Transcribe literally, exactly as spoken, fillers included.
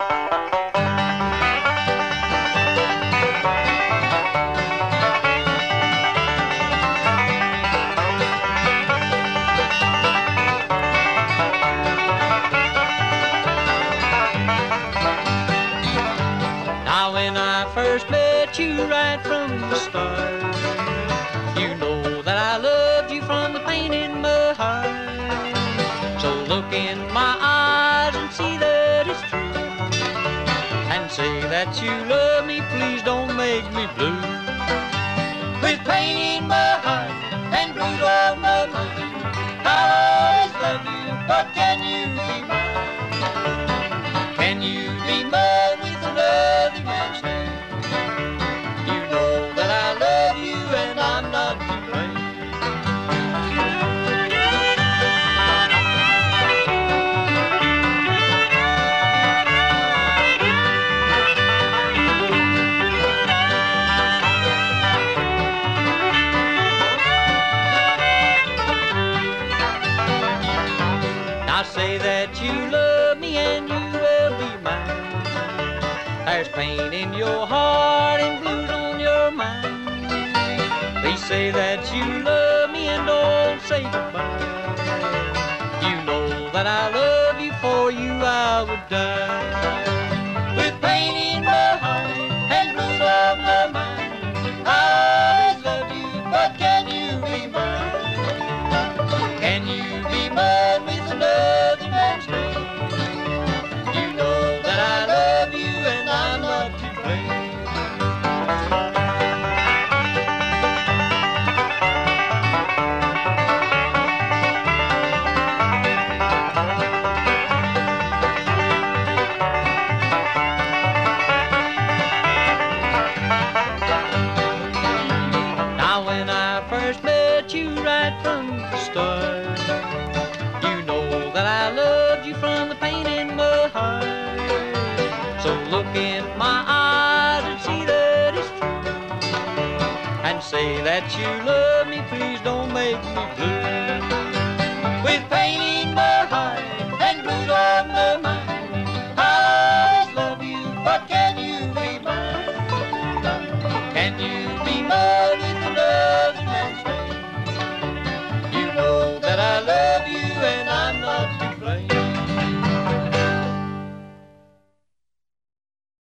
Now when I first met you right from the start, you know that I loved you from the pain in my heart. So look in my eyes and see that it's true, and say that you love me, please don't make me blue. With pain in my heart and blues on my mind, I'll always love you, but can you be mine? Can you be mine with another man's name? You know that I love you and I'm not to blame. Now say that you love me and you will be mine. There's pain in your heart and blues on your mind. Please say that you love me and don't say goodbye. You know that I love you, for you I would die. With pain in my heart and blues on my mind, I always love you, but can you be mine? Can you be mine with another man's name? You know that I love you and I'm not to blame. Now when I first met you right from the start, you know that I loved you from the pain in my heart. So look in my eyes and see that it's true, and say that you love